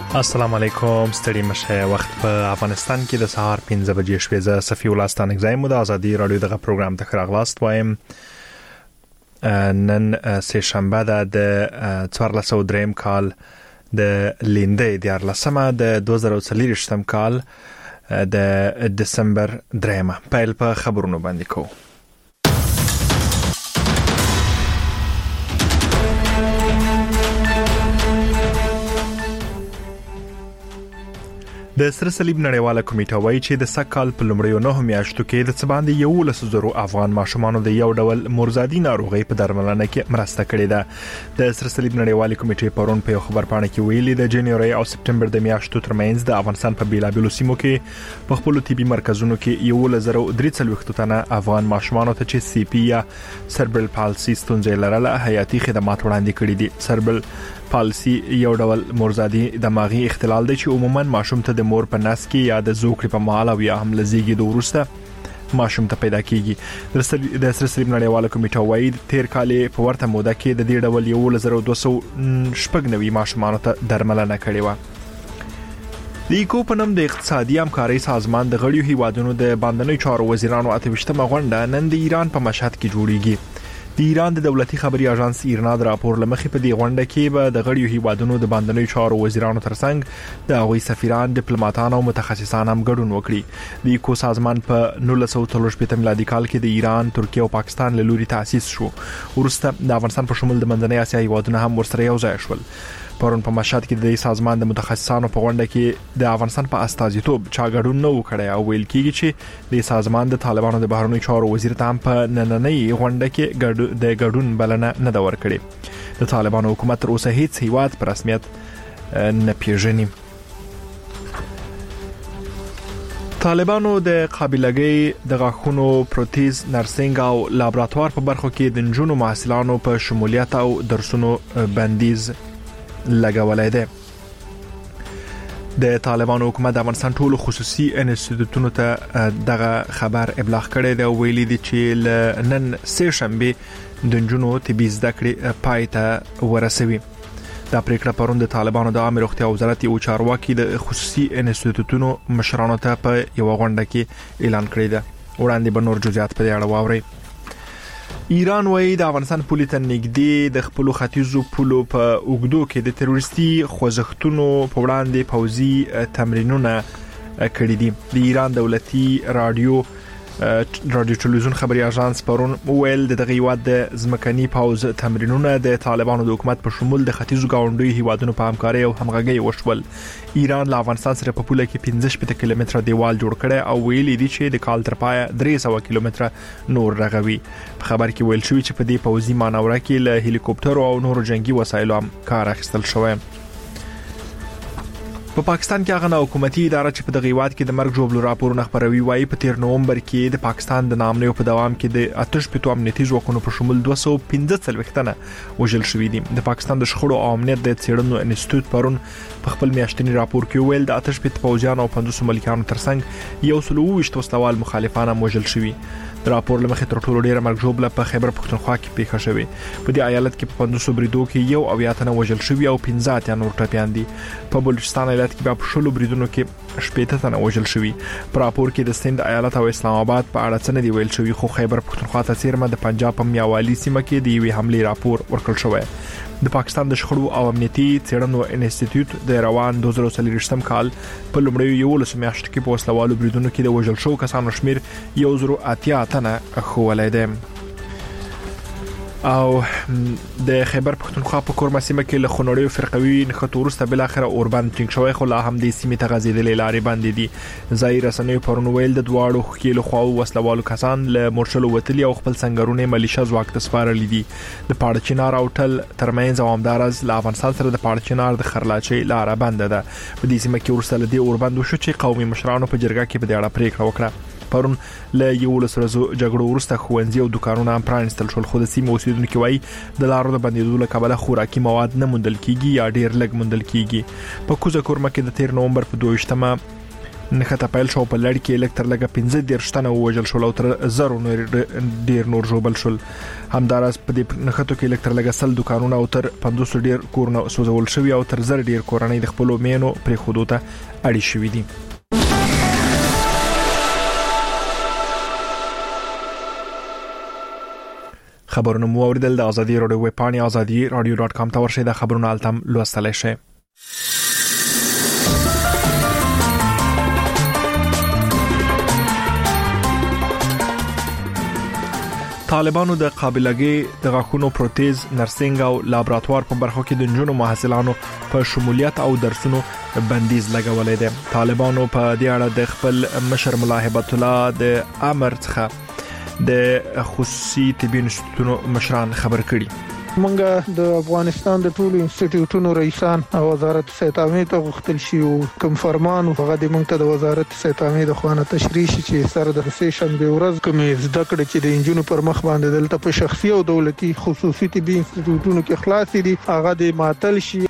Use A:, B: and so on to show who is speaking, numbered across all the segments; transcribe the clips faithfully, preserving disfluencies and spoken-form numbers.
A: السلام علیکم. ستړي مشه. وخت په افغانستان کې د سهار پنځه بجې شوې. زه صفي ولستان اگزایم د ازادي رادیو دغه پروګرام ته راغلاست وایم. نن سه شنبه د څوارلس سوه دریم کال د لیندې د ارلسمه د دوه زره څلوېښتم کال د دسمبر دریمه. پیل په خبرونو باندې کوو. د سره صلیب نړیواله کمیټه وایي چې د سکهال په لومړیو نهو میاشتو کې د څه باندې یولس زرو افغان ماشومانو د یو ډول مرزادي ناروغي په درملنه کې مرسته کړې ده. د سره صلیب نړیواله کمیټې پرون په یو خبرپاڼه کې ویلي د جنوري او سپټمبر د میاشتو ترمنځ د افغانستان په بیلابیلو سیمو کې په خپل طبي مرکزونو کې یولس زرو درې څلوېښت تنه افغان ماشومانو ته چې سی پی یا سربرل پالسي ستونزې لرله حیاتي خدمات وړاندې کړي دي. سربرل پالسي یو ډول مرزادي دماغي اختلال دی چې عموما ماشوم ته د مور په نس کې یا د زوکړې په مهال او یا هم لزیږي د ورسته ماشوم ته پیدا کیږي. د سره صلیب نړیواله کمیټه وايي تیر کال په ورته موده کې د دې ډول یو زر دوه سوه شپږ نوي ماشومانو ته درملنه کړې و. د ایکو په نوم د اقتصادي همکارۍ سازمان د غړیو هیوادونو د باندنۍ چارو وزیرانو اته ویشتمه غونډه نن د ایران په مشهد کې جوړیږي. د ایران د دولتي خبري اژانس ایرنا د راپور لمخې په دې غونډه کې به د غړیو هیوادونو د باندنۍ چارو وزیرانو ترڅنګ د هغوی سفیران، ډیپلوماټان او متخصصان هم ګډون وکړي. د ایکو سازمان په نولس سوه څلور شپېته میلادي کال کې د ایران، ترکیه او پاکستان له لوري تأسیس شو. وروسته د افغانستان په شمول د منځنۍ اسیا هیوادونه هم ورسره یو ځای شول. پرون په مشهد کې د سازمان د متخصصانو په غونډه کې د افغانستان په استازیتوب چا ګډون نه وکړي او ویل کېږي چې د سازمان د طالبانو د بهرنیو چارو وزیر ته هم په نننۍ غونډه کې د ګډون بلنه نه ده ورکړې. د طالبانو حکومت تر اوسه هیڅ هیواد په رسمیت نه پیژني. طالبانو د قابلګۍ د غاښونو پروتیز، نرسنګ او لابراتوار په برخو کې د نجونو محصلانو په شمولیت او درسونو بندیز لګولای دی. د طالبانو حکومت د افغانستان ټولو خصوصي انسټیټیوټونو ته دغه خبر ابلاغ کړی دی او ویلي دی چې نن سه شنبه د نجونو طبي زده کړې پای ته ورسوي. دا پریکړه پرون د طالبانو د عامه روغتیا وزارت یو چارواکي د خصوصي انسټیټیوټونو مشرانو ته په یو غونډه کې اعلان کړی دی. وړاندې به نور جزئیات په دې اړه واورئ. ایران وایي د افغانستان پولې ته نږدې د خپل ختیځو پولو په اوګدو کې د تروریستي خوځښتونو په وړاندې پوځي تمرینونه کړي دي. د ایران دولتي رادیو رادیو ټلویزیون خبري اژانس پرون ویل د دغه هیواد د ځمکني پوځ تمرینونه د طالبانو د حکومت په شمول د ختیځو ګاونډیو هیوادونو په همکارۍ او همغږۍ وشول. ایران له افغانستان سره په پوله کې پنځه شپېته کیلومتره دیوال جوړ کړي او ویلي دي چې د کال تر پایه درې سوه کیلومتره نور رغوي. په خبر کې ویل شوی چې په دې پوځي مانوره کې له هلیکوپټر او نورو جنگي وسایلو هم کار اخیستل شوی. په پاکستان کې هغه نه حکومتي اداره چې په دغه هیواد کې د مرګ جوړولو راپورونه خبروي وایي په تیر نومبر کې د پاکستان د نامنیو په دوام کې د آتش پتو امنیتي ځواکونو په شمول دوه سوه پنځه څلوېښت تنه وژل شوي دي. د پاکستان د شخړو او امنیت د څېړنو انسټیټیوټ پرون په خپل میاشتني راپور کې ویل د آتش پتو پوځیانو او پنځوس ملکانو ترڅنګ یو سل اوه ویشت وسلوال مخالفان هم وژل شوي. د راپور لمخې تر ټولو ډیره مرګ جوړه په خیبر پختونخوا کې پیښه شوې. په دې ایالت کې په پنځوس بریدو کې یو اویا تنه وژل شوي او پنځه اتیا نور ټپیان دي. په بلوچستان ایالت کې په شلو بریدونو کې شپږ تنه وژل شوي. په راپور کې د سند ایالت او اسلام آباد په اړه څه نه دی ویل شوی، خو خیبر پختونخوا ته څیرمه د پنجاب په میاوالی سیمه کې د یوې حمله راپور ورکړل شوی. د پاکستان د شخړو او امنیتي څېړنو انسټیټیوټ د روان دوه زره څلوېښتم کال په لومړیو یولس میاشتو کې په وسلوالو بریدونو کې د وژل شوو کسانو شمیر یو زر اتیا تنه ښوولی دی. او د خیبر پختونخوا په کورما سیمه کې له خونړیو فرقوي نښتو وروسته بل اخر اوربند ټینګ شوی، خو لا هم د سیمې ته غځېدلې لارې بندې دي. ځایي رسنیو پرون ویل د دواړو ښکېلو خواو وسلوالو کسان له مورچلو وتلي او خپل سنګرونه ملیشه ځواک ته سپارلي دي. د پاړه چنار او ټل ترمنځ او همدارز له افغانستان سره د پاړه چنار د خرلاچۍ لاره بنده ده. په دې سیمه کې وروسته له دې اوربند وشو چې قومي مشرانو په جرګه کې په دې اړه پریکړه وکړه. پرون له یولس ورځو جګړو وروسته ښوونځي او دکانونه هم پرانیستل شول، خو د سیمې اوسیدونکي وایي د لارو د بندېدو له کبله خوراکي مواد نه موندل کیږي یا ډیر لږ موندل کیږي. په کوزه کورمه کې د تیر نومبر په دوه ویشتمه نخته پیل شو په لړ کې لکتر لګه پنځه ډیر شتنه وژل شو او تر زرو نور ډیر نور جوړبل شو همدارس په دې نخته کې لکتر لګه سل دکانونه او تر پنځوس ډیر کورونه سوزول شوی او تر زر ډیر کورنۍ د خپل مینو پر حدوده اړي شوې دي. خبرونه مو اوریدل د ازادي رادیو ویب پاڼې ازادي رادیو ډاټ کام ته ورشئ. د خبرونو التم لوستلای شئ. طالبانو د قابلګي د غاښونو پروتیز نرسنګ او لابراتوار په برخو کې د جنونو محصلانو په شمولیت او درسونو بندیز لګولې ده. طالبانو په دې اړه د خپل مشر ملا هبت الله د امر څخه د خصوصي طبي انستیتوتونو مشران خبر کړي.
B: منګه د افغانستان د ټولو انستیتیوټونو رئیسان او وزارت صحت عامه ته غوښتل شي او کوم فرمان هغه د منګه د وزارت صحت عامه د خوانه تشریح شي چې سره د سیشن به ورځ کوم زده کړې چې د انجونو پر مخ باندې دلته په شخصي او دولتي خصوصي طبي انستیتیوټونو کې خلاص دي هغه د معطل شي.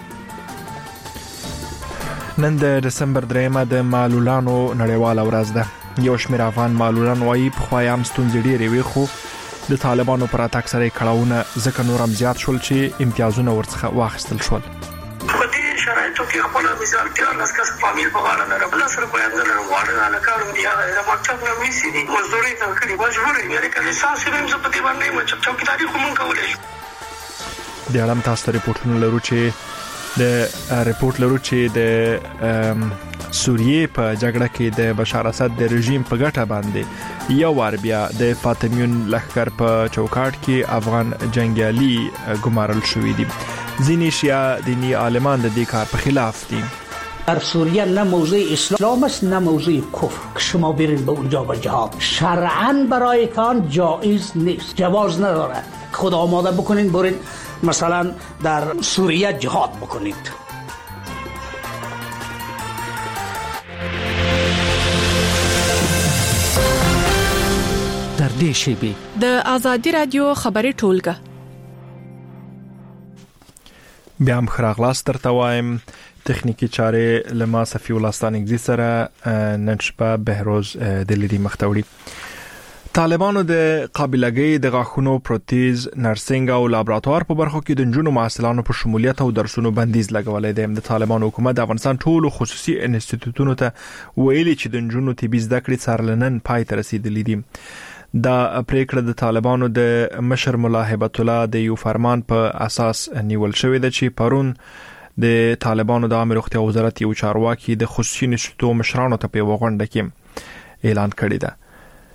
A: نن د دسمبر دریمه د معلولانو نړیواله ورځ ده. یو شمېر افغان معلولان وايي په خوایم ستونزې ډېرې وي خو د طالبانو پر اتاک سره کړهونه ځکه نورم زیات شول چې امتیازونه ورڅخه واخیستل شول.
C: په دې شرایطو کې خپل مثال کې لاس کس فامیل په اړه نه بل سره بیان نه غواړي نه کارو دی هغه مکتب نه ویسي دي مزدوري ته کړي مجبورې مې کله اساس یې هم په دې باندې مچ چوکیداری کوم کولای شي.
A: د اړم تاسو ریپورتونه لرو چې د ریپورت لرو چې د سوریه په جګړه کې د بشار اسد د رژیم په ګټه باندې یو وار بیا د فاطمیون لښکر په چوکاټ کې افغان جنگیالي ګمارل شوې دي. ځینې شیعه دینی عالمان د دې کار په خلاف دي.
D: در سوریه نه موضوع اسلام است نه موضوع کفر که شما برید به اونجا به جهاد شرعاً برایتان جایز نیست جواز نداره. خود آماده بکنید برید مثلا در سوریه جهاد بکنید.
E: در دې شیبې
F: د ازادي رادیو خبري ټولګه
A: بیا هم خراغلاس تر توایم تخنیکی چاره لما صفی الله ستانګزي سره نن شپه بهروز د لري مختوړي. طالبانو د قابلګي د غاښونو پروتیز نرسنګ او لابراتوار په برخو کې د جنونو محصلانو په شمولیت او درسونو بندیز لګولې ده. د طالبانو حکومت د افغانستان ټولو خصوصي انستیتیوټونو ته ویلي چې د جنونو طبي زده کړې څارلنن پای ته رسیدلې دي. دا پریکړه د طالبانو د مشر ملا هبت الله د یو فرمان په اساس نیول شوې ده چې پرون د طالبانو د عامه روغتیا وزارت یو چارواکي د خصوصي انستیتوټ مشرانو ته په وغونډه کې اعلان کړی ده.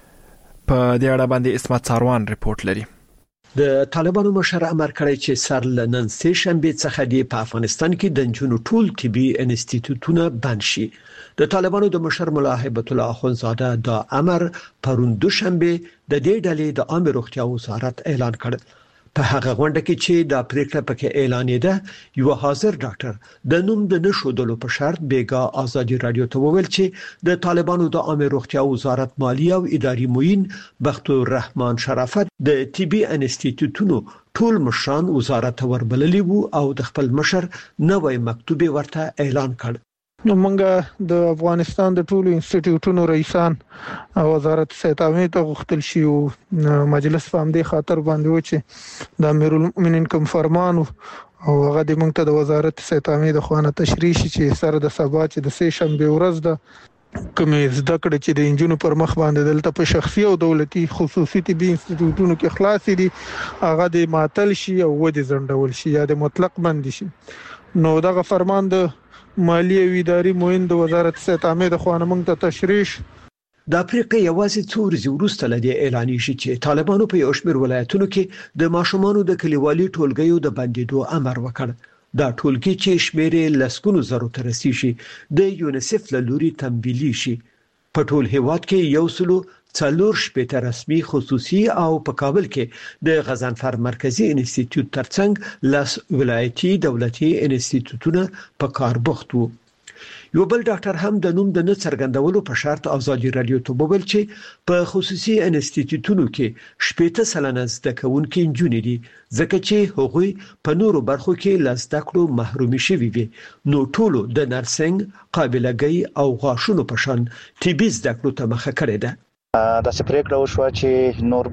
A: په دې اړه باندې اسمت ساروان ریپورت لري.
G: د طالبانو مشر امر کړی چې سر لنن سه شنبه څخه دی په افغانستان کې د جنونو ټول طبي انستیتیوټونه بند شي. د طالبانو د مشر ملا هبت الله اخونزاده دا امر پرون دوشنبه د دې ډلې د عامه روغتیا وزارت اعلان کړ. په هغه غونډه کې چې د پریکړه پکې اعلانېده یو حاضر ډاکټر د نوم د نشودلو په شرط بیګا ازادي رادیو ته وویل چې د طالبانو د عامه روغتیا وزارت مالی او اداري معین بختور الرحمن شرافت د طبي انستیتیوټونو ټول مشران وزارت وربللی وو او د خپل مشر نوې مکتوب ورته اعلان کړ.
B: نو منګه د افغانستان د ټولو انستیتیوټونو رئیسان او وزارت صحت عامه ته غوښتل شي او مجلس په همدې خاطر باندې و چې د امیرالمؤمنین کوم فرمان او هغه د منګه د وزارت صحت عامه د خوانه تشریح شي چې سره د سبا چې د سه شنبه ورځ د کوم زده کړې چې د انجونو پر مخ باندې دلته په شخصي او دولتي خصوصي طبي انستیتیوټونو کې خلاص دي هغه د معطل شي او ودی زندول شي یا د مطلق بند شي. نو دغه فرمان د مالی او اداري معین د وزارت صحت عامه د خوانه موږ ته تشریح
G: د افریقا یوازې څو ورځې وروسته لدی اعلان شي چې طالبانو په یو شمېر ولایتونو کې د ماشومانو د کلیوالي ټولګیو د بندیدو امر وکړ. دا ټولګي چې شمېر لسګونو زرو ته رسیدي د یونیسف له لوري تمویلي شي. په ټول هیواد کې یو سلو څلور شپږ رسمي خصوصي او په کابل کې د غزنفر مرکزی انستیتیوټ ترڅنګ لاس ولایتي دولتي انستیتیوټونه په کار بوخت وو. یو بل ډاکټر هم د نوم د نه څرګندولو په شرط ازادي رادیو ته وویل چې په خصوصي انسټیټیوټونو کې شپږ سلنه زده کوونکي نجونې دي ځکه چې هغوی په نورو برخو کې له زده کړو محرومي شوي وي. نو ټولو د نرسنګ، قابلګۍ او غاښونو په شان طبي زده کړو ته مخه کړې ده.
E: دا سپریکړه وشو چې نور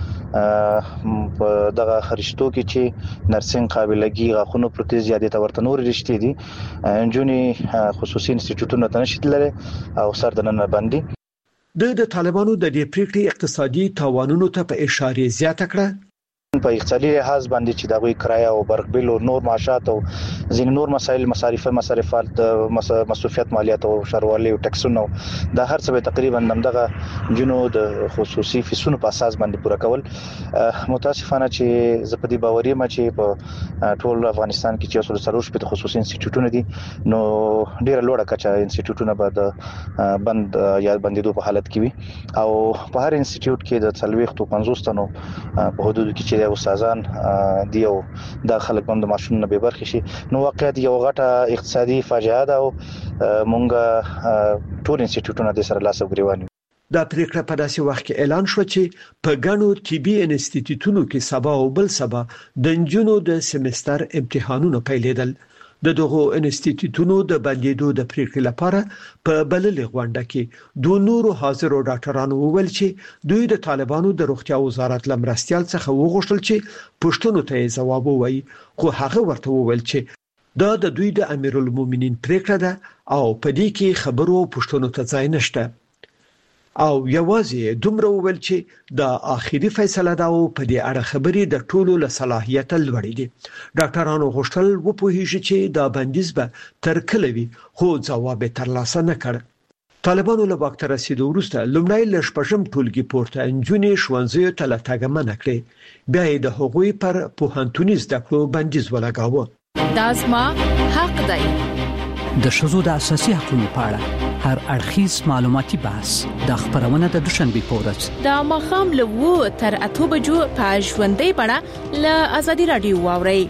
E: به په دغه خرشتو کې چې نرسنګ، قابلګي، غاښونو پروتز یادې ته ورته نور رښتې دي انجونی خصوصي انسټیټیوټونو ته نشي تللی او سر د نن باندې
G: د د طالبانو د دې پریکړې اقتصادي تاوانونو ته په اشاره زیاته کړه.
E: په اقتصادي لحاظ باندې چې د غوي کرایه او برق بیل او نور معاشات او ځین نور مسایل مصارف مصارفات د مصرفيات مالیات او شروالي او ټکسونو د هر څه تقریبا دغه جنو د خصوصي فیسونو په اساس باندې پوره کول. متاسفانه چې زپدي باوري ما چې په ټول افغانستان کې چې اصول سروش په خصوصي انسټیټیوټونه دي نو ډیره لوړه کچه انسټیټیوټونه به د بند یا بندیدو په حالت کې وي او په هر انسټیټیوټ کې د څلويخ تو پنځوس تنو په حدود کې د استادان دی او د خلک باندې ماشوم نه به برخه شي نو واقعیت یو غټه اقتصادي فاجعه ده او مونږه ټول انسټیټیوټونه د سره لاس وګریوان.
G: دا پریکړه په داسې وخت کې اعلان شو چې په ګڼو طبي انسټیټیوټونو کې سبا او بل سبا د نجونو د سمستر امتحانونه پیلېدل. د دغو انسټیټیوټونو د بندیدو د پریکړې لپاره په بللې غونډه کې دوه نورو حاضرو ډاکټرانو وویل چې دوی د طالبانو د روغتیا وزارت لمرستيال څخه وغوښتل چې پښتنو ته ځواب ووایي خو هغه ورته وویل چې دا د دوی د امیرالمؤمنین پریکړه ده او په دې کې خبرو پښتنو ته ځای نشته او یوازې دومره وویل چې د آخري فیصله دا او په دې اړه خبرې د ټولو له صلاحیت لوړې دي. ډاکټرانو غوښتل وپوهیږي چې دا بندیز به تر کله وي خو ځواب ترلاسه نه کړ. طالبانو له واک ته رسیدو وروسته لومړی له شپږم ټولګي پورته نجونې ښوونځیو ته له تګ منع کړې بیا یې د هغوی پر پوهنتوني زده کړو بندیز ولګاوه.
F: دا زما حق دی.
D: د ښځو د اساسي حقوقو په اړه هر اړخیز معلوماتي بحث د خبرونه د دوشنبه پورز
F: د مخام له وو تر اته بجو په ژوندۍ بڼه له ازادي رادیو واوري.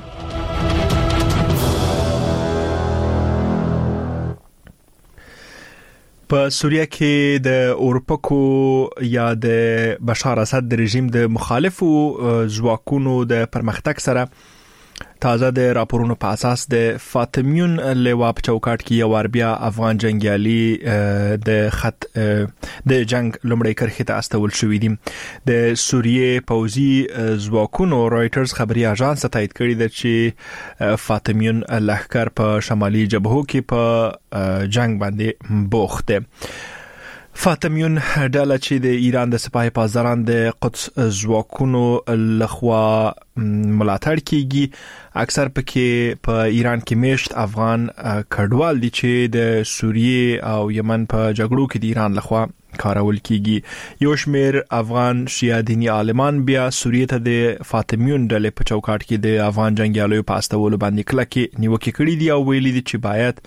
A: په سوریه کې د اورپکو یا د بشار اسد د رژیم د مخالفو ځواکونو د پرمختګ سره تازه د راپورونو په اساس د فاطمیون لوا په چوکاټ کې یو بیا افغان جنگیالي د خط د جنگ لومړی کرخه ته استول شوې دي. د سوریه پوځي ځواکونو رائټرز خبري اژانس تایید کړی دی چې فاطمیون لښکر په شمالي جبهو کې په جنگ باندې بوخت دي. فاطمیون ډله چې د ایران د سپاه پاسداران د قدس ځواکونو لخوا ملاتړ کیږي اکثر پکې په ایران کې میشت افغان کډوال دي چې د سوریه او یمن په جګړو کې د ایران لخوا کارول کیږي. یو شمیر افغان شیعه دینی عالمان بیا سوریه ته د فاطمیون ډلې په چوکاټ کې د افغان جنگیالیو په استولو باندې کلکې نیوکه کړې دي او ویلي دي چې باید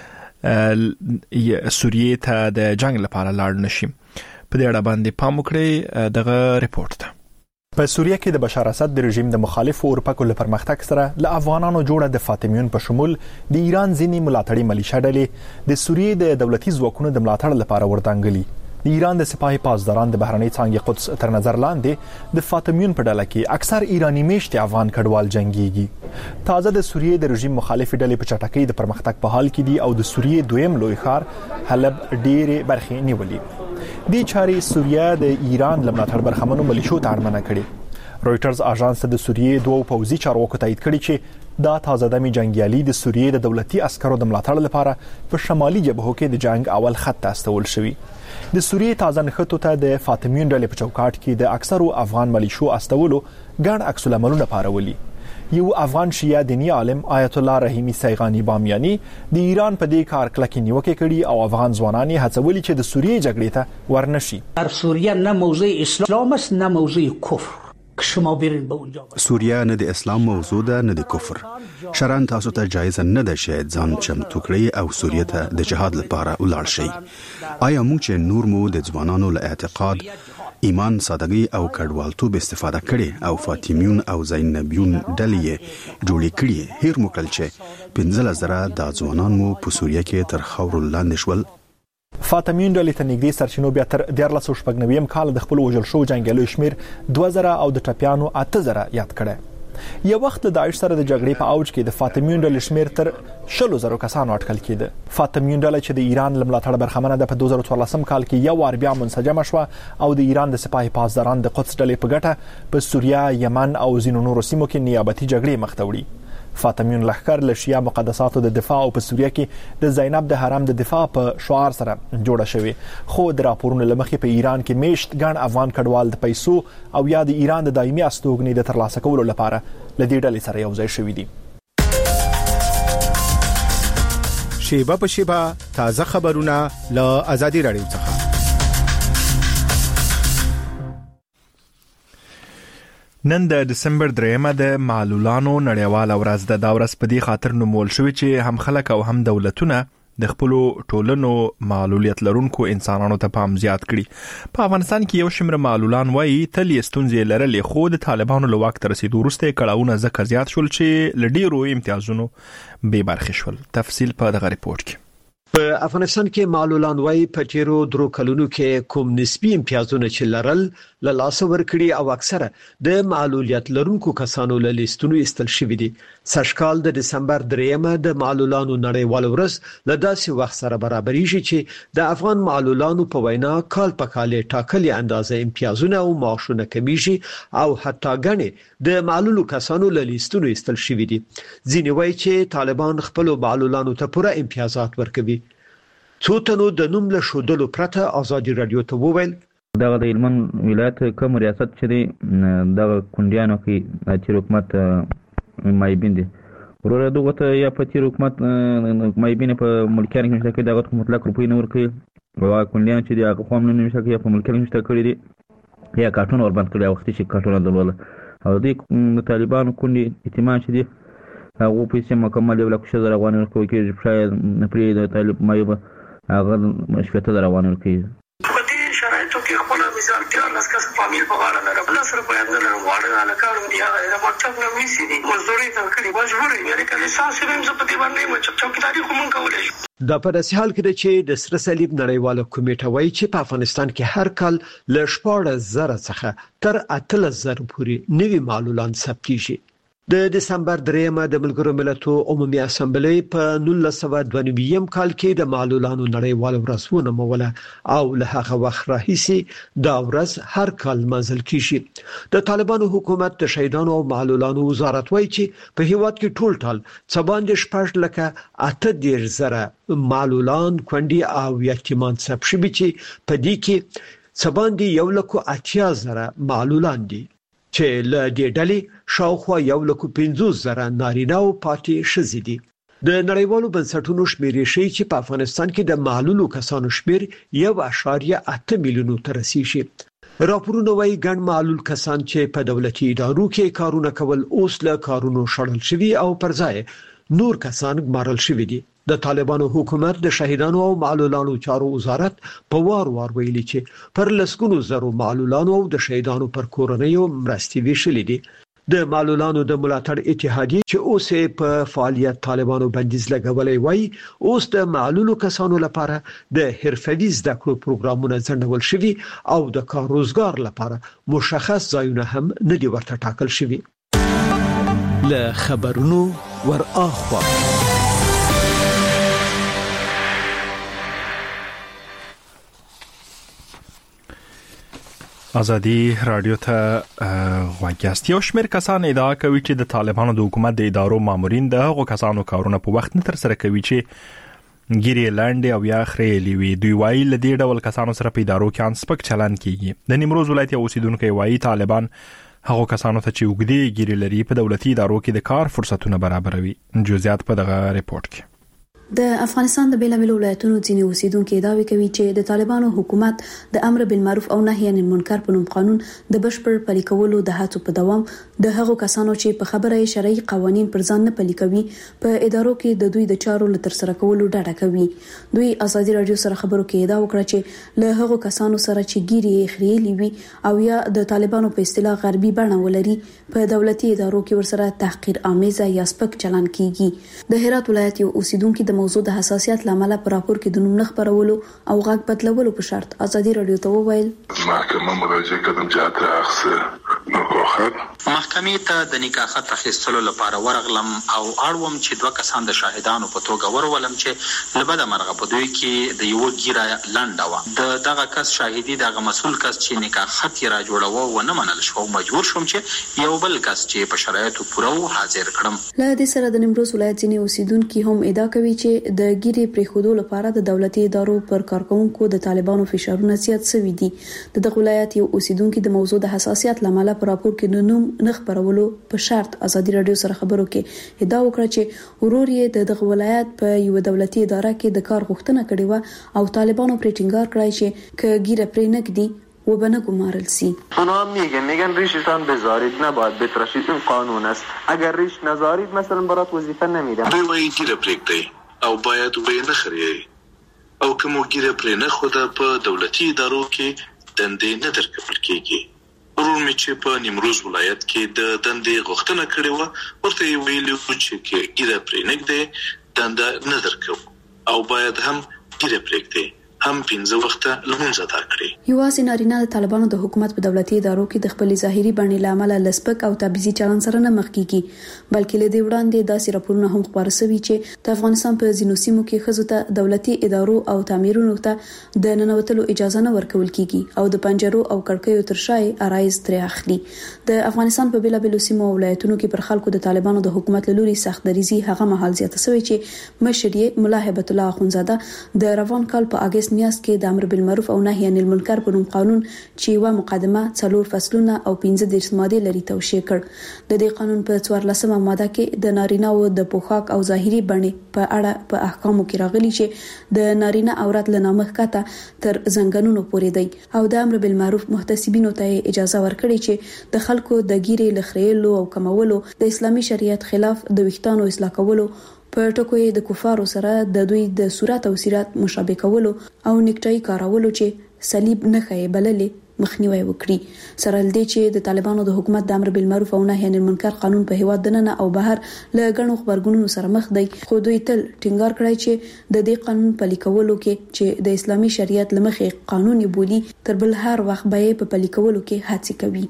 A: سوریه ته د جنگ لپاره لاړ نشي. په دې اړه باندې پام وکړئ دغه ریپورت ته. په سوریه کې د بشار اسد د رژیم د مخالفو اورپکو له پرمختګ سره له افغانانو جوړه د فاطمیون په شمول د ایران ځینی ملاتړي ملیشیا ډلې د سوریه د دولتي ځواکونو د ملاتړ لپاره ورتانګلي. د ایران د سپاه پاسداران د بهرنی څانګې قدس تر نظر لاندې د فاطمیون په ډله کې اکثر ایرانی میشت افغان کډوال جنگيږي. تازه د سوریه د رژیم مخالف ډلې په چټکۍ د پرمختګ په حال کې دي او د سوریه دویم لوی ښار حلب ډېرې برخې نیولې. د چاري سوریه د ایران لملاتړ برخمنو ملیشو ته اړمنه کړي. رويټرز اژانس د سوریه دوه پوځي چارواکو تایید کړي چې دا تازه دمي جنگیالي د سوریه د دولتي عسکرو د ملاتړ لپاره په شمالي جبهو کې د جنگ اول خط ته استول شوی. د سوریه تازه نخټو ته د فاطمیون ډلې په چوکاټ کې د اکثرو افغان ملیشو استولو ګڼ عکس العملونه پارولي. یو افغان شیعه دینی عالم آیت الله رحیمی سیغانی بامیانی د ایران په دې کار کلکې نیوکه کړي او افغان ځوانان هڅولي چې د سوریه جګړې ته ورنشي.
D: در سوریه نه موضوع اسلام است نه موضوع کفر. شما برین به اونجا.
H: سوریه نه د اسلام موضوع ده نه د کفر. شرعاً تاسو ته جایز نه ده چې ځان چمتو کړئ او سوریه ته د جهاد لپاره ولاړ شئ. آیا موږ چې نور مو د ځوانانو له اعتقاد، ایمان، سادگی او کډوالتوب استفاده کړي او فاطمیون او زینبیون ډلې جوړې کړي هیر مکل چې پنځه زره د ځوانان مو په سوریه کې تر خاورو لاندې شول.
A: فاطمیون ډلې ته نږدې سرچینو بیا تر دیارلس سوه شپږ نوي کال د خپل وژل شو جنګیالو شمیر دوه زره او د ټپیانو اته زره یاد کړي. یو وخت د داعش سره د جګړې په اوج کې د فاطمیون ډلې شمیر تر شلو زرو کسانو اټکل کېده. فاطمیون ډله چې د ایران له ملاتړ برخمنه ده په دوه زره څوارلسم کال کې یو وار بیا منسجمه شوه او د ایران د سپاه پاسداران د قدس ډلې په ګټه په سوریه، یمن او ځینو نورو سیمو کې نیابتي جګړې مخ ته وړي. فاطمیون لښکر له شیعه مقدساتو د دفاع او په سوریه کې د زینب د حرم د دفاع په شعار سره جوړه شوې، خو د راپورونو له مخې په ایران کې میشت ګڼ افغان کډوال د پیسو او یا د ایران د دایمي استوګنې د ترلاسه کولو لپاره له دې ډلې سره یو ځای شوي دي.
I: شیبه په شیبه تازه خبرونه له آزادي رادیو څخه.
A: نن د دسمبر دریمه د معلولانو نړیواله ورځ ده. دا ورځ په دې خاطر نومول شوې چې هم خلک او هم دولتونه د خپل ټولنو معلولیت لرونکو انسانانو ته پام زیات کړي. په افغانستان کې یو شمېر معلولان وایي تل یې ستونزې لرلې، خو د طالبانو له واک ته رسیدو وروسته کړاوونه ځکه زیات شول چې له ډېرو امتیازونو بې برخې شول. تفصیل په دغه ریپورت کې.
G: په افغانستان کې معلولان وايي په تیرو درو کلونو کې کوم نسبی امتیازونه چې لرل له لاس ورکړي او اکثره د معلولیت لرونکو کسانو له لیستونو ایستل شوی دي. سږکال د دسمبر دریمه د معلولانو نړیواله ورځ له داسې وخت سره برابرېږي چې د افغان معلولانو په وینا کال په کال ټاکلي اندازه امتیازونه او معاشونه کمیږي او حتی ګڼې د معلولو کسانو له لیستونو ایستل شوی دي. ځینې وایي چې طالبان خپل معلولانو ته پوره امتیازات ورکوي. څو تنو د نوم له شودلو پرته آزادي رادیو ته وویل
J: دغه د هلمند ولایت کوم ریاست چې دی دغه کونډیانو کې چې حکومت مایبین دي ورور دغه ته یا په تیر حکومت مایبین په ملکیان کې نشته کې دغه مطلق روپی نه ورکړي او کونډیان چې دی هغه قوم نه نشته کې په ملکیان نشته کړی دي یا کارټون ور باندې کړی وخت چې کارټون درول او د طالبانو کونډي اعتماد چې دی هغه پیسې مکمل یو لک شزر افغان ورکوي کې شاید پرې د طالب مایب هغه مشکته روانه کوي.
C: په دې شرایطو کې خپل مثال کې لاس کس فامیل په غاړه لرم لاس سره بیان نه لرم واړه نه کارم دی هغه د مکتب نه ویسي دي مزدوري ته کړي مجبور یم کله ساسې هم زه په دې باندې مچ چوکیداری کوم کولای شم.
G: دا په داسې حال کې چې د سره صلیب نړیواله کمیټه وایي چې په افغانستان کې هر کال له شپږ زره څخه تر اتلس زره پورې نوي معلولان ثبتېږي. د دسمبر دریمه د ملګرو ملتونو عمومي اسامبلې په نولس سوه دوه نوي کال کې د معلولانو نړیواله ورځ ونوموله او له هغه وخت راهیسې دا ورځ هر کال منځل کیږي. د طالبانو حکومت د شهیدانو او معلولانو وزارت وایي چې په هیواد کې ټول ټال څه باندې شپږ لکه اته دېرش زره معلولان کونډي او یتیمان ثبت شوي چې په دې کې څه باندې یو لک اتیا زره معلولان دي چې له دې ډلې شاوخوا یو لک پنځوس زره نارینه او پاتې ښځې دي. د نړیوالو بنسټونو شمیرې ښیي چې په افغانستان کې د معلولو کسانو شمیر یو اعشاریه اته میلیونو ته رسیږي. راپورونه وايي ګڼ معلول کسان چې په دولتي ادارو کې کارونه کول اوس له کارونو شړل شوي او پر ځای نور کسان ګمارل شوي دي. د طالبانو حکومت د شهیدانو او معلولانو چارو وزارت په وار وار ویلي چې پر لسګونو زرو معلولانو او د شهیدانو پر کورنیو مرستې ویشلې دي. د معلولانو د ملاتړ اتحادیه چې اوس په فعالیت طالبانو بندیز لګولې وایي اوس د معلولو کسانو لپاره د حرفوي زده کړو پروګرامونه ځنډول شوي او د کار روزګار لپاره مشخص ځایونه هم نه دي ورته ټاکل شوي.
I: له خبرونو ور اخوا
A: آزادی رادیو ته غواګیاست. یو شمېر کسان ادعا کوي چې د طالبانو د حکومت د ادارو مامورین د هغو کسانو کارونه په وخت نه تر سره کوي چې ګیرې لاندې او یا خریلي وي. دوی وایي له دې ډول کسانو سره په ادارو کې انسپک چلن کیږي. د نیمروز ولایت یو اوسیدونکی وایي طالبان هغو کسانو ته چې وګړي ګیرې لري په دولتي ادارو کې د کار فرصتونه برابروي. جزئیات په دغه ریپورت کې.
K: د افغانستان د بیلابېلو ولایتونو ځینې اوسیدونکو دعوی کوي چې د طالبانو حکومت د امر بالمعروف او نهي عن المنکر په نوم قانون د بشپړ پلي کولو د هڅو په دوام د هغو کسانو چې په خبره شرعي قوانين پر ځان نه پلي کوي په ادارو کې د دوی د چارو لتر سره کولو ډاډه کوي. دوی ازادي رادیو سره خبرو کې ادعا وکړه چې له هغو کسانو سره چې ګيري خريلي وي او یا د طالبانو په اصطلاح غربي بڼه ولري په دولتي ادارو کې ورسره تحقیر آمیزه یا سپک چلن کیږي. د هرات ولایت یو اوسیدونکو د موضوع د حساسیت لامل په راپور کې د نوم نه خبرولو او غږ بدلولو په شرط ازادي رادیو ته وویل
L: محکمه مراجعه کړم چې اته نکاحت
M: محکمې ته د نکاحت اخیستلو لپاره ورغلم او اړوم چې دوه کسان د شاهدانو په توګه ورولم چې لبد مرغه په دوی کې د یو ګیره لنډه و د دغه کس شاهدي دغه مسول کس چې نکاحت یې را جوړاوه و نه منل شو مجبور شوم چې یو بل کس چې په شرایطو پوره حاضر کړم.
K: له دې سره د نیمروز ولایت ځینې اوسیدونکو هم ادعا کوي چې د ګیري پریخودو لپاره د دولتي ادارو پر کارکونکو د طالبانو فشارونه زیات شوي دي. د دغه ولایت یو اوسیدونکو د موضوع د حساسیت لامل په راپور کې د نوم نه خبرولو په شرط ازادي رادیو سره خبرو کې ادعا وکړه چې ورور یې د دغه ولایت په یو دولتي اداره کې د کار غوښتنه کړې و او طالبانو پرې ټینګار کړی چې ک ګیره پرې نکدي و به نگمارل سی.
N: اونا میگن میگن ریشتان بذارید نباید بتراشید این قانون است اگر ریش نذارید مثلا برات وظیفه نمیدن.
L: دوی وایي ګیره پرېږدئ او باید وبې نه خرئ او که مو ګیره پرې نه خوده په دولتي ادارو کې دندې نه درکول کېږي. ورور مې چې په نیمروز ولایت کې د دندې غوښتنه کړې وه ورته یې ویلي وو چې که ګیره پرې نږدې دنده نه درکوو او باید هم ګیره پرېږدئ هم پنځه وخته لمونځ ادا کړي.
K: یوازې نارینه د طالبانو د حکومت په دولتي ادارو کې د خپل ظاهري بڼې لامل لسپک او تبعیضي چلن سره نه مخ کیږي بلکې له دې وړاندې داسې راپورونه هم خبر شوي چې د افغانستان په ځینو سیمو کې ښځو ته دولتي ادارو او تعمیرونو ته د ننوتلو اجازه نه ورکول کیږي او د پنجرو او کړکیو تر شا ارایز ترې اخلي. د افغانستان په بیلابېلو سیمو او ولایتونو کې پر خلکو د طالبانو د حکومت له لوري سخت دریزي هغه مهال زیاته شوی چې مشر یې ملا هیبت الله اخونزاده د روان کال په اگست میاشت کې د امر بالمعروف او نهي عن المنکر په نوم قانون چې یو مقدمه څلور فصلونه او پنځه دیرش ماده لري توشیح کړ. د دې قانون په څوارلسمه ماده کې د نارینه او د پوښاک او ظاهري بڼې په اړه په احکامو کې راغلي چې د نارینه عورت له نامه کته تر زنګنونو پورې دی او د امر بالمعروف محتسبینو ته اجازه ورکړي چې د خلکو د ګیرې لخرېلو او کمولو د اسلامي شریعت خلاف د ویښتانو اصلاح کولو په ټکو یې د کفارو سره د دوی د صورت او سیرت مشابه کولو او نیکټای کارولو چې صلیب نه خې بللې مخنیوي وکړي. سره لدې چې د طالبانو د حکومت د امر بالمعروف او نهي عن المنکر قانون په هیواد دننه او بهر له غنو خبرګونونو سره مخ دی خو دوی تل ټینګار کړی چې د دې قانون پلي کولو کې چې د اسلامي شریعت لمخې قانون بولی تر بل هر وخت به په پلي کولو کې هڅه کوي.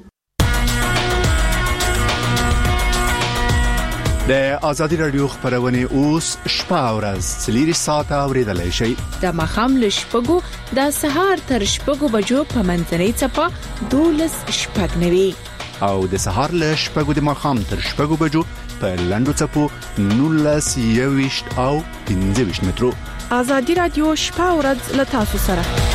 H: د ازادي رادیو خبرونه اوس شپه او ورځ څلور ساعته اوریدلای شئ.
F: د مخام له شپږو د سهار تر شپږو بجو په منځنۍ چپه دولس شپږ نوي
H: او د سهار له شپږو د مخام تر شپږو بجو په لاندو چپو نولس یويشت او پنځه ویشت مترو.
F: ازادي رادیو شپه او ورځ له تاسو سره.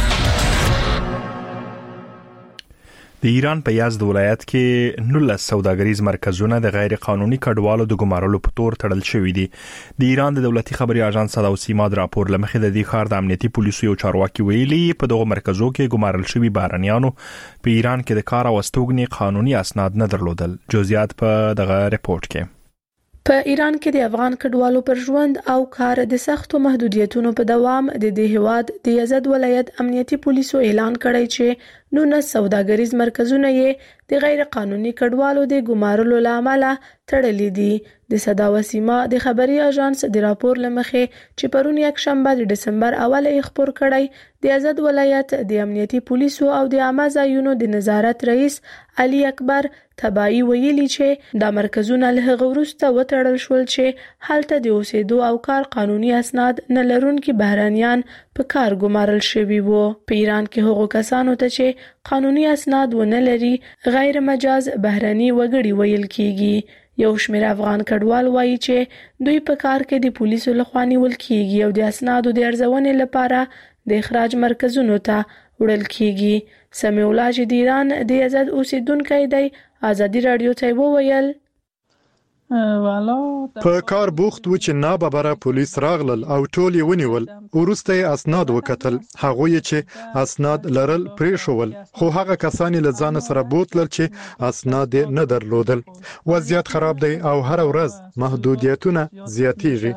A: د ایران په یزد ولایت کې نولس سوداګریز مرکزونه د غیر قانوني کډوالو د ګمارلو په تور تړل شوې دي. د ایران د دولتي خبري اژانس صدا او سیما د راپور لمخې د دې ښار د امنیتي پولیسو یو چارواکي ویلي په دغه مرکزو کې ګمارل شوي بارانيانو په ایران کې د کار او استوګنې قانوني اسناد نه درلودل. جزئیات په دغه ریپورت کې.
O: په ایران کې د افغان کډوالو پر ژوند او کار د سختو محدودیتونو په دوام د دې هواد د یزد ولایت امنیتي پولیسو اعلان کړی چې نولس سوداګریز مرکزونه یې د غیر قانوني کډوالو د ګمارلو لامل تړلې دي. د صدا و سیما د خبري اژانس د راپور لمخې چې پرون یک شنبه د دسمبر اوله خبر کړی د یزد ولایت د امنیتي پولیسو او د عامه ځایونو د نظارت رئیس علي اکبر تبایی ویلي چې د مرکزونه له غوړسته وټړل شول چې هلته د اوسېدو او کار قانوني اسناد نه لرونکي بهرانيان په کار ګمارل شوي وو. په ایران کې هغو کسانو ته چې قانوني اسناد ونه لري غیر مجاز بهراني وګړي ویل کیږي. یو شمېر افغان کډوال وایي چې دوی په کار کې د پولیسو لخوا نیول کیږي او د اسنادو د ارزونې لپاره د اخراج مرکزونو ته وړل کیږي. سمیع الله چې د ایران د یزد اوسیدونکی دی ازادي رادیو ته وویل
P: په کار بوخت و چې ناببره پولیس راغلل او ټول یې ونیول. وروسته یې اسناد وکتل. هغوی چې اسناد لرل پریښول، خو هغه کسان له ځان سره بوتلل چې اسناد نه درلودل. وضعیت خراب دی او هر ورځ محدودیتونه زیاتېږي.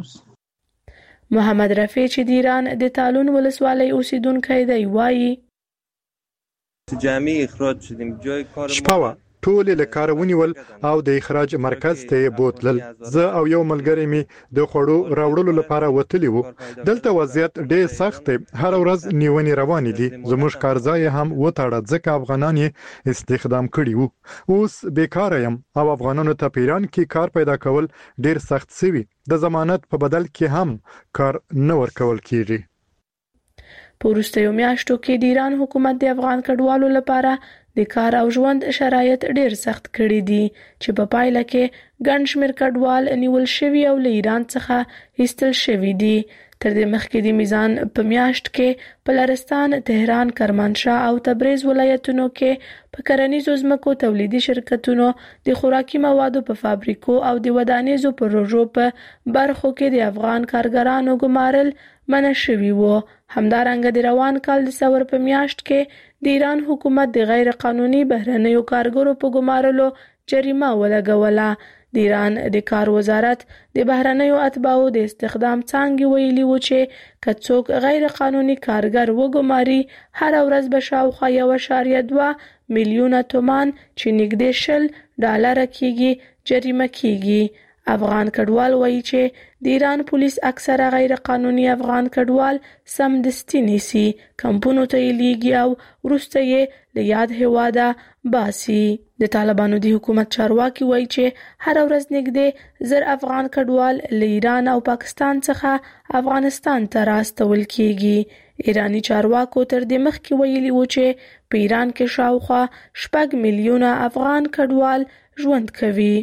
O: محمد رفیع چې د ایران د تالون ولسوالۍ اوسیدونکی دی وایي
Q: جامع اخراج شدیم جای کار
P: شپه ټول له کار ونیول او د اخراج مرکز ته بوتلل. زه او یو ملګری می د خوړو راوړلو لپاره وتلی وو. دلته وضعیت ډېر سخت دی. هر ورځ نیونې روان دي. زموږ کارځای هم وتاړه ځکه افغانان یې استخدام کړي وو. اوس بیکاره یم او افغانانو ته په ایران کې کار پیدا کول ډېر سخت سوي. د ضمانت په بدل کې هم کار نه ورکول کیږي.
O: په وروستیو میاشتو کې د ایران حکومت د افغان کډوالو لپاره د کار او ژوند شرایط ډېر سخت کړي دي چې په پایله کې ګڼ شمېر کډوال نیول شوي او له ایران څخه ایستل شوي دي. تر دې مخکې د میزان په میاشت کې په لرستان، تهران، کرمانشاه او تبریز ولایتونو کې په کرنیزو ځمکو تولیدي شرکتونو د خوراکي موادو په فابریکو او د ودانیزو پروژو په برخو کې د افغان کارګرانو ګمارل منع شوي وو. همدارنګه د روان کال د سور په میاشت کې د ایران حکومت د غیر قانوني بهرنیو کارګرو په ګمارلو جریمه ولګوله. د ایران د کار وزارت د بهرنیو اتباعو د استخدام څانګې ویلي وو چې که څوک غیر قانوني کارګر وګماري هر ورځ به شاوخوا یو اعشاریه دوه میلیونه تومان چې نږدې شل ډالره کېږي جریمه کېږي. افغان کډوال وایي چې د ایران پولیس اکثره غیر قانوني افغان کډوال سمدستي نیسي، کمپونو ته یې لیږي او وروسته یې له یاد هېواده باسي. د طالبانو د حکومت چارواکي وایي چې هر ورځ نږدې زر افغان کډوال له ایران او پاکستان څخه افغانستان ته راستول کېږي. ایرانی چارواکو تر دې مخکې ویلي وو چې په ایران کې شاوخوا شپږ میلیونه افغان کډوال ژوند کوي.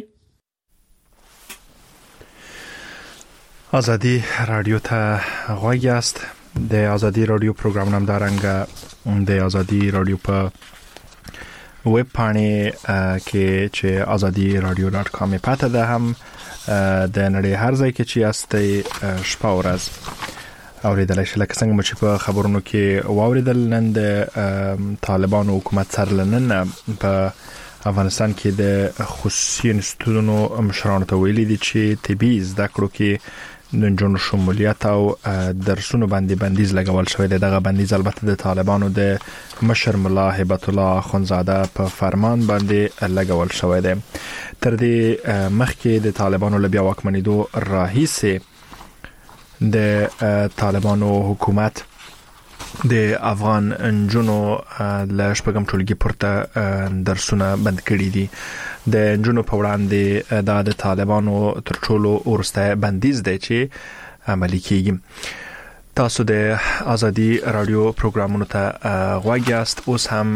A: آزادی رادیو ته غوږ یاست. د آزادی رادیو پروګرام نام دارنګ د آزادی رادیو په ویب پاڼې کې چې آزادی رادیو ډاټ کام پته ده هم د نړۍ هر ځای کې چې یاستئ شپه ورځ اوریدلای شئ. لکه څنګه چې په خبرونو کې واوریدل، نن د طالبانو حکومت سرلنن په افغانستان کې د خصوصي انستیتوتونو مشرانو ته ویلي دي چې طبي زده کړو کې د نجونو شمولیت او درسونو باندې بندیز لګول شوی دی. دغه بندیز البته د طالبانو د مشر ملا هیبت الله اخونزاده په فرمان باندې لګول شوی دی. تر دې مخکې د طالبانو له بیا واکمنېدو راهیسې د طالبانو حکومت د افغان نجونو له شپږم ټولګي پورته درسونه بند کړي دي. د نجونو په وړاندې دا د طالبانو تر ټولو وروستی بندیز دی چې عملي کیږي. تاسو د آزادی رادیو پروګرامونو ته غوږ یاست. اوس هم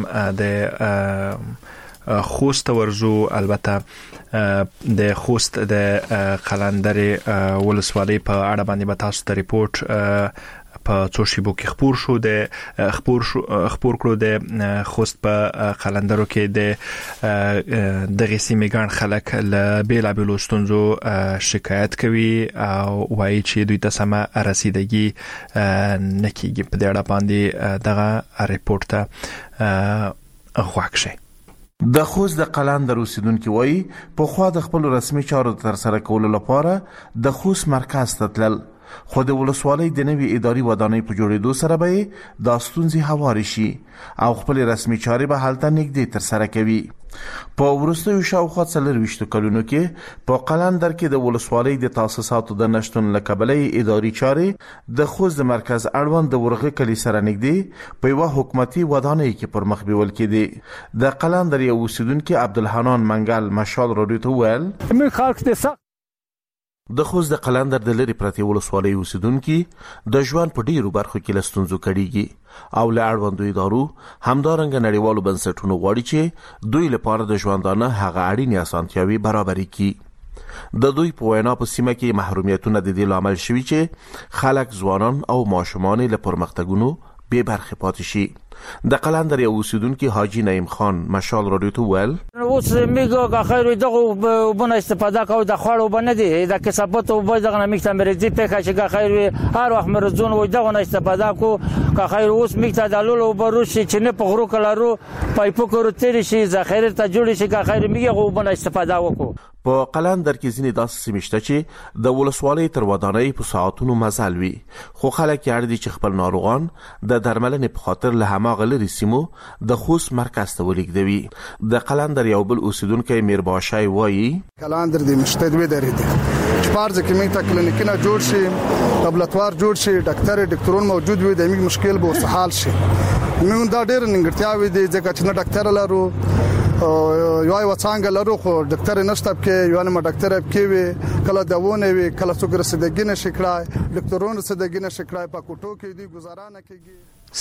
A: د خوست ورزو، البته د خوست د قلندر ولسوالۍ په اړه باندې به تاسو ته ریپورت په څو شیبو کې خبر شو د خبر شو خبر کړو د خوست په قلندرو کې د دغه سیمې ګڼ خلک له بیلابېلو ستونزو شکایت کوي او وایي چې دوی ته سمه رسیدګي نه کیږي. په دې اړه باندې دغه ریپورت ته غوږ شئ.
R: د خوست د قلندر اوسیدونکو وایي په خوا د خپل رسمي چارو تر سره کولو لپاره د خوست مرکز ته تلل، خو د ولسوالۍ د نوي اداري ودانۍ په جوړېدو سره به دا ستونزې هوارې شي او خپل رسمي چارې به هلته نږدې تر سره کوي. په وروستیو شاوخوا څلرویشتو کلونو کې په قلندر کې د ولسوالۍ د تاسیساتو د نشتون له کبله اداري چارې د خوست د مرکز اړوند د ورغه کلي سره نږدې په یوه حکومتي ودانۍ کې پر مخ بیول کېدې. د قلندر یو اوسیدونکي عبدالحنان منګل مشال راډیو ته وویل
S: موږ خلک د
R: د خوست د قلندر د لري پرتې ولسوالۍ اوسیدونکي د ژوند په ډیرو برخو کې له ستونزو کړيږي او له اړوندو ادارو همدارنګه نړیوالو بنسټونو غواړي چې دوی لپاره د ژوندانه هغه اړینې اسانتیاوي برابرې کړي. د دوی په وینا په سیمه کې محرومیتونه د دې لامل شوي چې خلک ځوانان او ماشومان له پرمختګونو بې برخې پاتې شي. د قلندر یو اوسیدونکو حاجی نعیم خان مشال رادیو ته ویل
S: اوس میګه که خیر دغه وبونه استفاده کوو د خوړو بنه دي د کسبت او به دغه میکته مرزي په چې که خیر هر وخت مرزون و دغه استفاده کو که خیر اوس میکته د لولو بروشي چې نه په غرو کلارو پایپو کورو تیر شي ذخیره ته جوړ شي که خیر میګه وبونه استفاده وکړو.
R: په قلندر کې ځینې داسې سیمې شته چې د ولسوالۍ تر ودانۍ په ساعتونو مزل وي، خو خلک یې اړ دي چې خپل ناروغان د درملنې په خاطر له هماغه لرې سیمو د خوست مرکز ته ولېږدوي. د قلندر یو بل اوسیدونکی میرباشای وایي
T: قلندر د مشتدوي درې دي چې پارځ کې موږ ته کلینیکونه جوړ شي، لابراتوار جوړ شي، ډاکټر ډاکټرون موجود وي، د موږ مشکل به ورسحال شي. موږ دا ډېر ننګړتیاوي دي ځکه چې نه ډاکټر لرو او یو یو څنګه لرو خو ډاکټر نشته کې یو نه ډاکټر کې وي کله داونه وي کله څوک رسیدګي نشي کړای ډاکټرونو رسیدګي نشي کړای په کوټو کې دي گزارانه کوي.